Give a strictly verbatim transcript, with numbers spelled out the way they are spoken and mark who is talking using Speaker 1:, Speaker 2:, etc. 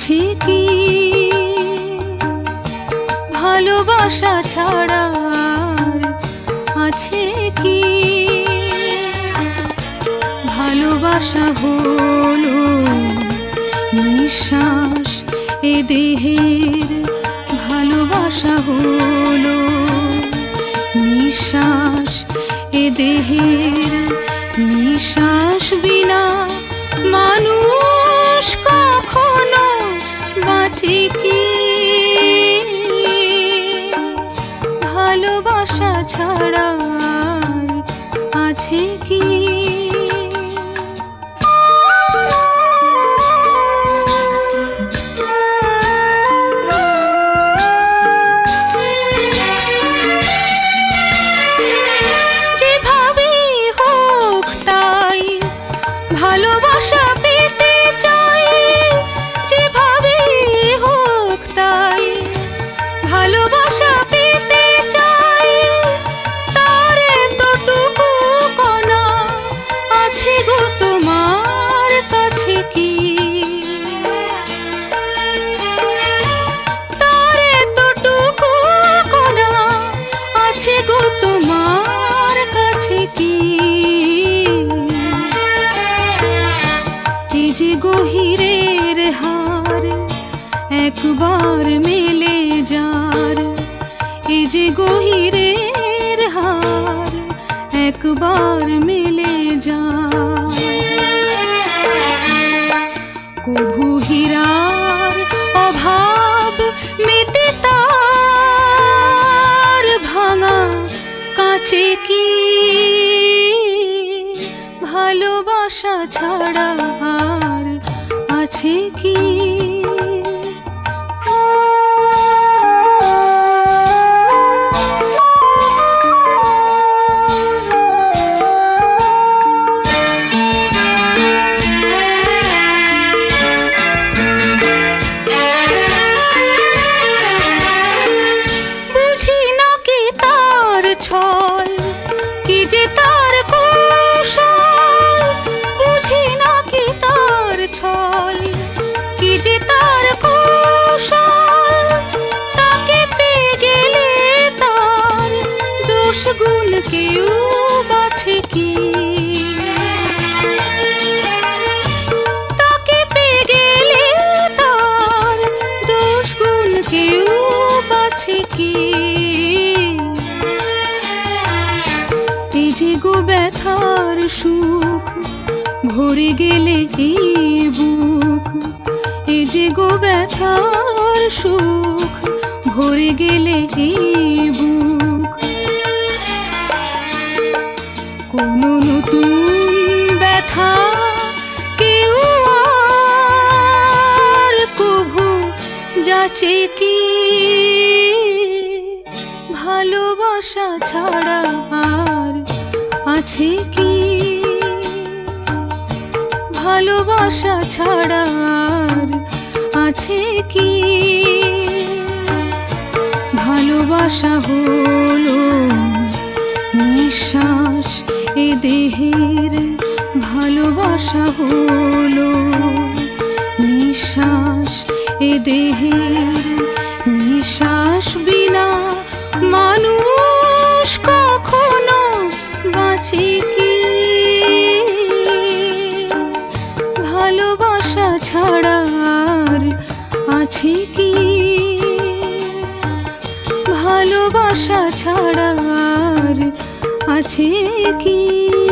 Speaker 1: আছে কি ভালোবাসা ছাড়া আর আছে কি? ভালোবাসা হলো নিঃশ্বাস এ দেহের, ভালোবাসা হলো নিঃশ্বাস এ দেহের। নিঃশ্বাস বিনা মানুষ কখনো বাঁচে কি? ভালোবাসা ছাড়া আর আছে কি? ভালোবাসা পেতে চাই, যেভাবে হোক তাই ভালোবাসা পেতে চাই। তার এতটুকু কণা আছে গো তোমার কাছে কি? তার এতটুকু কণা আছে গো তোমার কাছে কি? যে গহিরের হার একবার মেলে যার, এ যে গহিরের হার একবার মেলে যার। কভু হীরার অভাব মেটে তার ভাঙা কাছে কি? ভালোবাসা ছাড়া আর আছে কি? বুঝি না কি তার ছল, কি যে তার কৌশল। বুঝি না কি তার ছল, কি যে তার কৌশল। তাকে পেয়ে গেলে তার দোষ গুণ কেউ বাছে কি? তাকে পেয়ে গেলে তার দোষ গুণ কেউ বাছে কি? এই যে গো ব্যথার সুখ ভরে গেলে এই বুক, এই যে গো ব্যথার সুখ ভরে গেলে এই বুক। কোন নতুন ব্যথা কেউ আর কভু যাচে কি? ভালোবাসা ছাড়া আর আছে কি? ভালোবাসা ছাড়া আর আছে কি? ভালোবাসা হলো নিঃশ্বাস এ দেহের, ভালোবাসা হলো নিঃশ্বাস এ দেহের। নিঃশ্বাস বিনা মানুষ কখনো বাঁচে কি? ভালোবাসা ছাড়া আর আছে কি? ভালোবাসা ছাড়া আর আছে কি?